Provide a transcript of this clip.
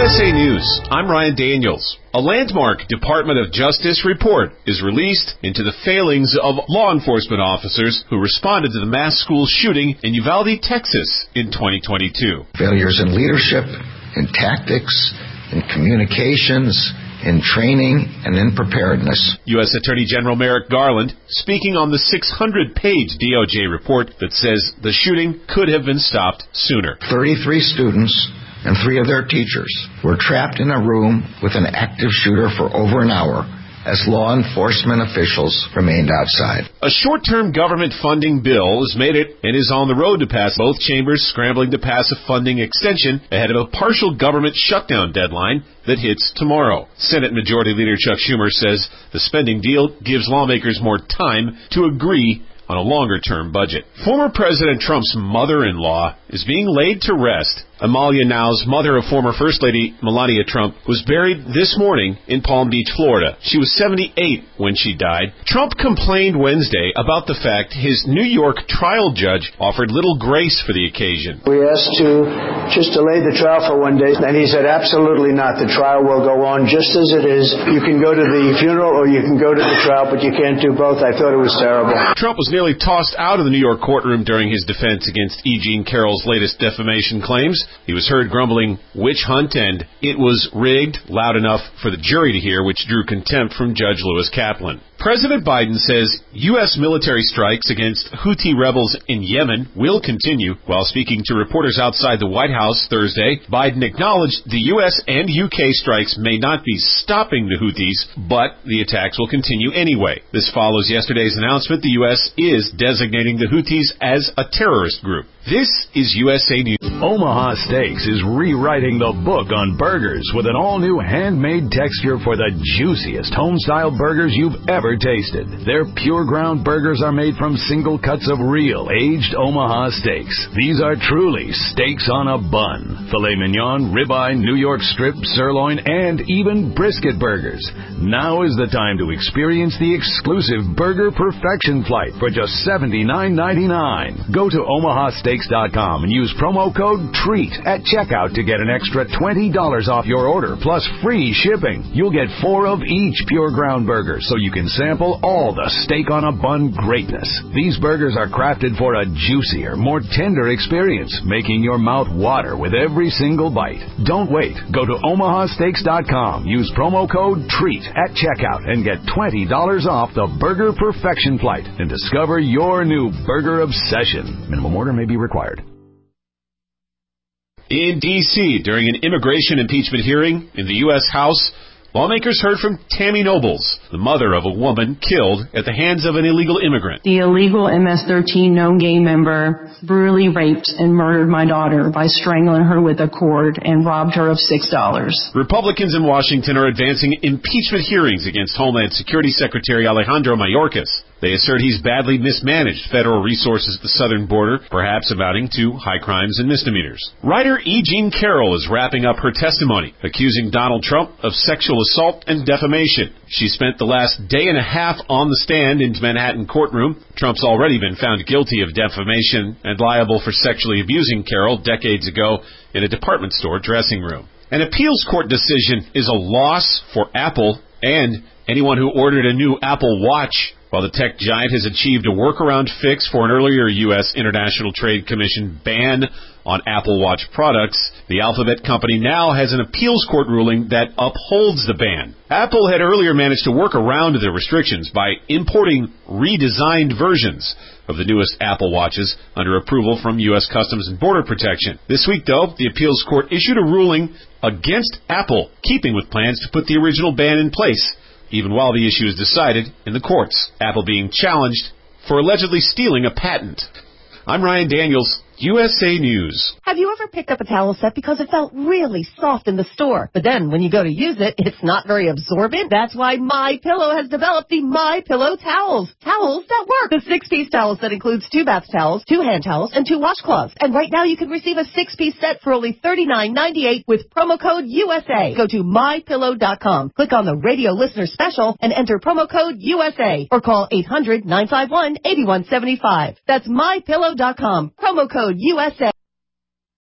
USA News, I'm Ryan Daniels. A landmark Department of Justice report is released into the failings of law enforcement officers who responded to the mass school shooting in Uvalde, Texas in 2022. Failures in leadership, in tactics, in communications, in training, and in preparedness. U.S. Attorney General Merrick Garland speaking on the 600-page DOJ report that says the shooting could have been stopped sooner. 33 students and 3 of their teachers were trapped in a room with an active shooter for over an hour as law enforcement officials remained outside. A short-term government funding bill has made it and is on the road to pass, both chambers scrambling to pass a funding extension ahead of a partial government shutdown deadline that hits tomorrow. Senate Majority Leader Chuck Schumer says the spending deal gives lawmakers more time to agree on a longer-term budget. Former President Trump's mother-in-law is being laid to rest. Amalia Now's mother of former First Lady Melania Trump was buried this morning in Palm Beach, Florida. She was 78 when she died. Trump complained Wednesday about the fact his New York trial judge offered little grace for the occasion. We asked to just delay the trial for one day, and he said absolutely not. The trial will go on just as it is. You can go to the funeral or you can go to the trial, but you can't do both. I thought it was terrible. Trump was nearly tossed out of the New York courtroom during his defense against E. Jean Carroll's latest defamation claims. He was heard grumbling witch hunt and it was rigged loud enough for the jury to hear, which drew contempt from Judge Lewis Kaplan. President Biden says U.S. military strikes against Houthi rebels in Yemen will continue. While speaking to reporters outside the White House Thursday, Biden acknowledged the U.S. and U.K. strikes may not be stopping the Houthis, but the attacks will continue anyway. This follows yesterday's announcement the U.S. is designating the Houthis as a terrorist group. This is USA News. Omaha Steaks is rewriting the book on burgers with an all-new handmade texture for the juiciest home-style burgers you've ever tasted. Their pure ground burgers are made from single cuts of real aged Omaha steaks. These are truly steaks on a bun. Filet mignon, ribeye, New York strip, sirloin, and even brisket burgers. Now is the time to experience the exclusive Burger Perfection Flight for just $79.99. Go to omahasteaks.com and use promo code TREAT at checkout to get an extra $20 off your order plus free shipping. You'll get 4 of each pure ground burger so you can sample all the steak on a bun greatness. These burgers are crafted for a juicier, more tender experience, making your mouth water with every single bite. Don't wait. Go to omahasteaks.com. Use promo code TREAT at checkout and get $20 off the Burger Perfection Flight and discover your new burger obsession. Minimum order may be required. In D.C., during an immigration impeachment hearing in the U.S. House, lawmakers heard from Tammy Nobles, the mother of a woman killed at the hands of an illegal immigrant. The illegal MS-13 known gang member brutally raped and murdered my daughter by strangling her with a cord and robbed her of $6. Republicans in Washington are advancing impeachment hearings against Homeland Security Secretary Alejandro Mayorkas. They assert he's badly mismanaged federal resources at the southern border, perhaps amounting to high crimes and misdemeanors. Writer E. Jean Carroll is wrapping up her testimony, accusing Donald Trump of sexual assault and defamation. She spent the last day and a half on the stand in Manhattan courtroom. Trump's already been found guilty of defamation and liable for sexually abusing Carroll decades ago in a department store dressing room. An appeals court decision is a loss for Apple and anyone who ordered a new Apple Watch. While the tech giant has achieved a workaround fix for an earlier U.S. International Trade Commission ban on Apple Watch products, the Alphabet company now has an appeals court ruling that upholds the ban. Apple had earlier managed to work around the restrictions by importing redesigned versions of the newest Apple Watches under approval from U.S. Customs and Border Protection. This week, though, the appeals court issued a ruling against Apple, keeping with plans to put the original ban in place, even while the issue is decided in the courts. Apple being challenged for allegedly stealing a patent. I'm Ryan Daniels, USA News. Have you ever picked up a towel set because it felt really soft in the store, but then when you go to use it, it's not very absorbent? That's why MyPillow has developed the MyPillow towels. Towels that work. The 6-piece towel set includes 2 bath towels, 2 hand towels, and 2 washcloths. And right now you can receive a 6-piece set for only $39.98 with promo code USA. Go to MyPillow.com. Click on the radio listener special and enter promo code USA or call 800-951-8175. That's MyPillow.com. Promo code USA.